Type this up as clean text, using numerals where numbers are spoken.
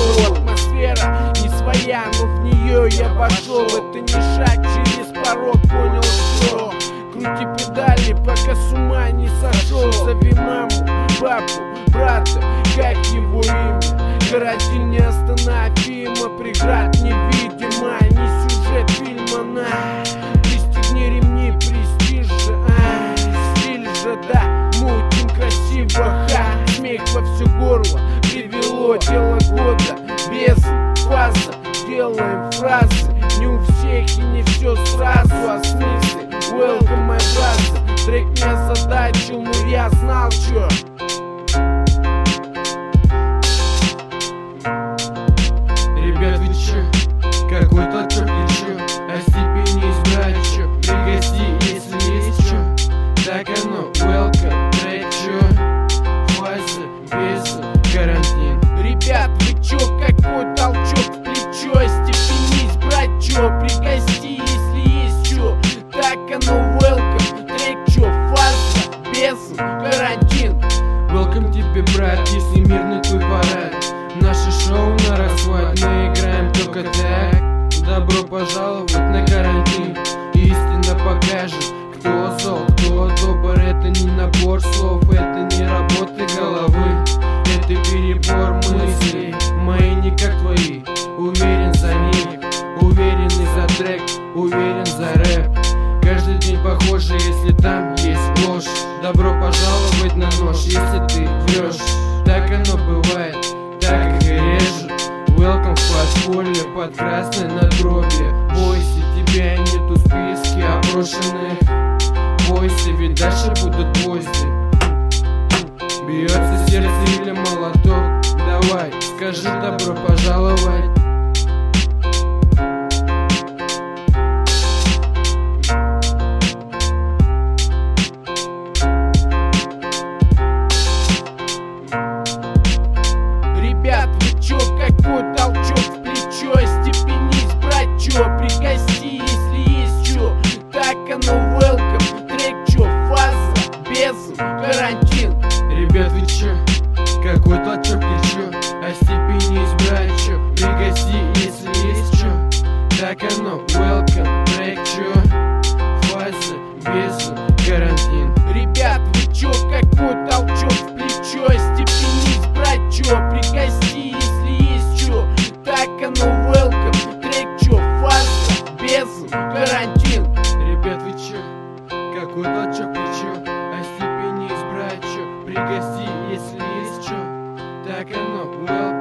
шоу. Атмосфера не своя, но в нее я вошел. Это не шаг через порог, понял что? Крути педали, пока с ума не сошел. Зови маму, папу, брата, как его имя? Карантин не остановимо, преград невидимо. Не сюжет фильма, на пристегни ремни, престиж же, стиль же, да, мутим красиво, смех во все горло привело дело года, без фаза, делаем фразы, не у всех и не все сразу, а смысле, welcome, my brother. Трек меня задачил, но я знал, чё. Ребят, вы чё? Какой толчок и чё? Остепенись, брат, чё? Пригости, если есть чё. Так оно, welcome, трек, чё? Фаза, без карантин. Ребят, вы чё? Какой толчок в плечо? Остепенись, брат, чё? Пригости, если есть чё. Так оно, welcome, трек, чё? Фаза, без карантин. Welcome тебе, брат, если мирный твой парад. Наше шоу на расхват, мы играем только так. Добро пожаловать на карантин. Истина покажет, кто зол, кто добр. Это не набор слов, это не работа головы. Это перебор мыслей, мои не как твои. Уверен за них, уверенный за трек, уверен за рэп. Каждый день похоже, если там есть ложь. Добро пожаловать на нож, если ты врешь. Так оно бывает, так их и режут. Welcome в подполье под красной надгробие. Бойся, тебя нету в списке опрошенных. Бойся, ведь дальше будут гвозди. Бьется сердце или молоток? Давай, скажи добро пожаловать. Ребят, вы чё? Какой толчок в плечо? Остепенись, брат, чё? Пригости, если есть чё. Так оно, welcome, трек, чё? Фаза, без карантин. Ребят, вы чё? Какой толчок и чё? Остепенись, брат, чё? Пригости, если есть чё. Так оно, welcome, трек, чё? Фаза, без карантин. Ребят, вы чё? Какой толчок в плечо? Остепенись, брат, чё? Пригости, если есть чё. Так оно, welcome, трек, чё? Фаза, без карантин. Ребят, вы чё? Какой толчок и чё? Остепенись, брат, чё? Пригости, если есть чё. Так оно, welcome.